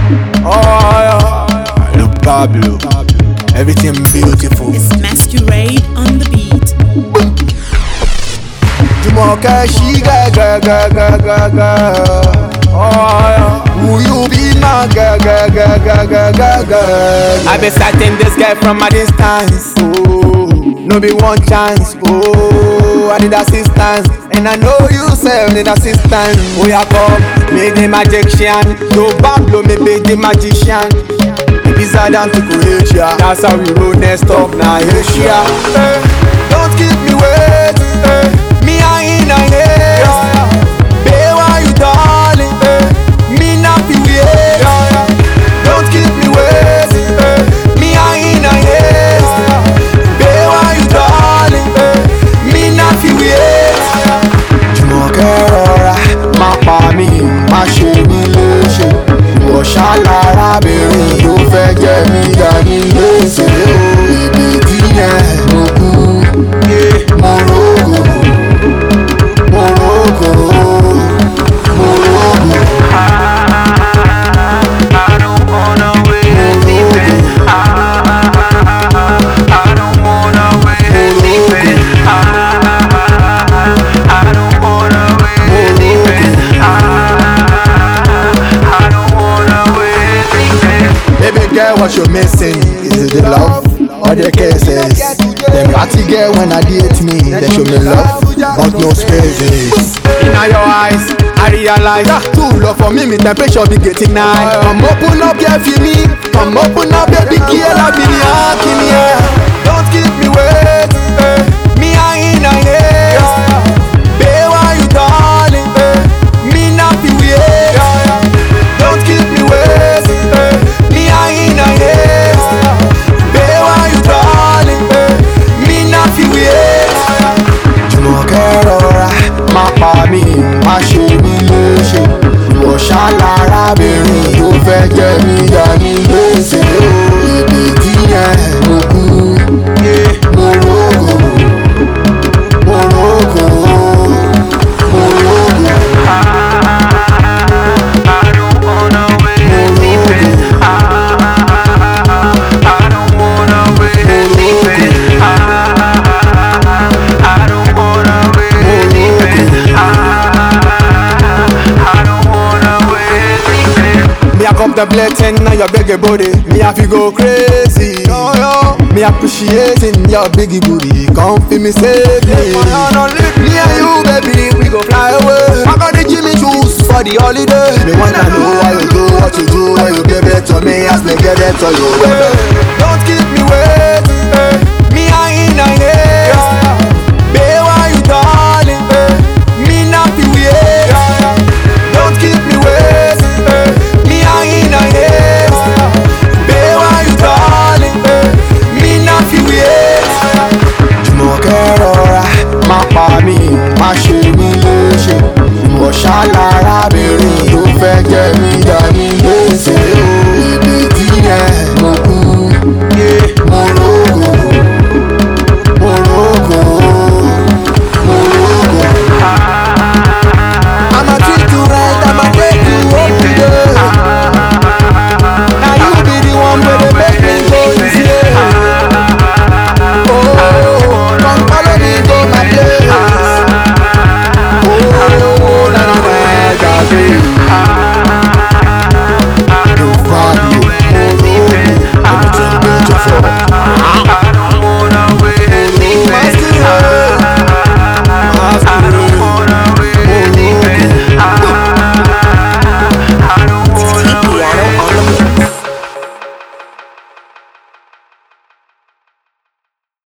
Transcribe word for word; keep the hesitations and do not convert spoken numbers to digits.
Oh yeah, look Pablo, everything beautiful. It's Masquerade on the beat. Jumoke, she ga ga ga ga ga ga. Oh yeah, will you be my ga ga ga ga ga ga ga? I be starting this guy from a distance. Oh, no be one chance. Oh, I need assistance, and I know you self need assistance. Oh yeah, come make the magician. So Pablo, me be the magician. Pizza down to Croatia, that's how we roll next up now Asia. Hey, don't keep me waiting. Hey, me I in a haste. Babe, why you darling? Hey, me not be wait. Don't keep me waiting. Hey, me I in a haste. Babe, why you darling? Hey, me not be wait. Jumoke rọra, má pa mí, má ṣe mí léṣe. Ìwọ ṣalárábìnrin tó fẹ́ jẹ́ mi yà ní léṣe. Ibi díẹ̀ mo kú, mo rògò, mo rògò, mo rògò. I don't wanna wait, leaving. I don't wanna wait, leaving. I don't wanna wait, leaving. I don't wanna wait, leaving. Baby girl, what you missing? Is it the love or the kisses? Them party girl when I date me, they show me love, but no spaces. In your eyes, I realize true love for me, me temperature be getting high. Come open up, yeah, for me. Come open up, baby girl, I be knocking, yeah. Don't keep me waiting, eh. Me I in a haste. Babe, why you darling? Eh. Me not be weird. Don't keep me waiting, eh. Me I in a haste. Babe, why you darling? Eh. Me not be weird. Jumoke rọra, má pa mí, má ṣe mí léṣe. Ìwọ ṣalárábìnrin tó fẹ́ jẹ́ mi yà ní léṣe. Ibi díẹ̀ mo kú, mo rògò, mo rògò, mo rògò. I don't wanna wait, leaving. I don't wanna wait, leaving. I don't wanna wait, leaving. I don't wanna wait, leaving. Me I contemplating on your biggie booty. Me have to go crazy. Oh, yo. Me appreciating your biggie booty. Come feel me save me. Me and you, baby, we go fly away. I got the Jimmy shoes for the holiday. Me wanna know how you do, what you do, how you give it to me, as me give it to you. Don't keep